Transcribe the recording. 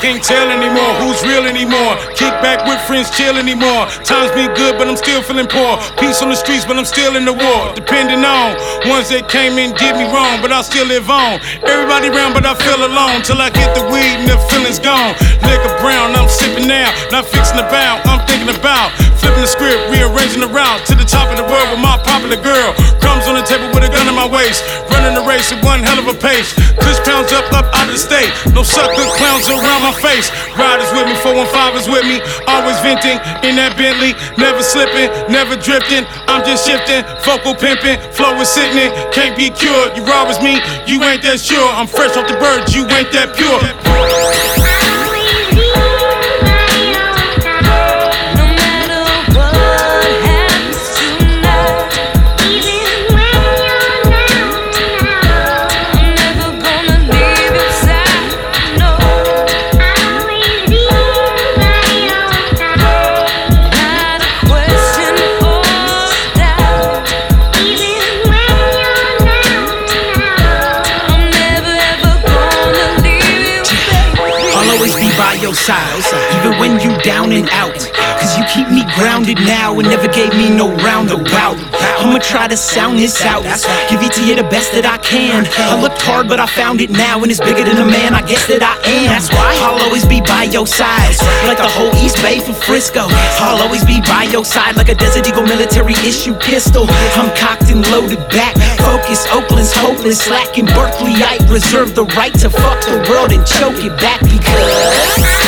can't tell anymore who's real anymore. Kick back with friends, chill anymore. Times been good, but I'm still feeling poor. Peace on the streets, but I'm still in the war. Depending on ones that came and did me wrong, but I'll still live on. Everybody around, but I feel alone till I get the weed and the feeling's gone. Liquor brown, I'm sipping now, not fixing the bow. I'm thinking about flipping the script, rearranging the route to the top of the world with my popular girl. Crumbs on the table with a gun in my waist, running the race at one hell of a pace. Push pounds up out of the state, no sucker clowns around my face. Riders with me, 415 is with me, always venting in that Bentley, never slipping, never drifting. I'm just shifting, vocal pimping, flow is sickening, can't be cured. You raw as me, you ain't that sure. I'm fresh off the bird, you ain't that pure. By your side, even when you down and out. Cause you keep me grounded now and never gave me no roundabout. I'ma try to sound this out, give it to you the best that I can. I looked hard but I found it now, and it's bigger than the man I guess that I am. That's why I'll always be by your side, like the whole East Bay from Frisco. I'll always be by your side like a Desert Eagle military issue pistol. I'm cocked and loaded back, focus, Oakland's hopeless. Slacking Berkeley, I reserve the right to fuck the world and choke it back because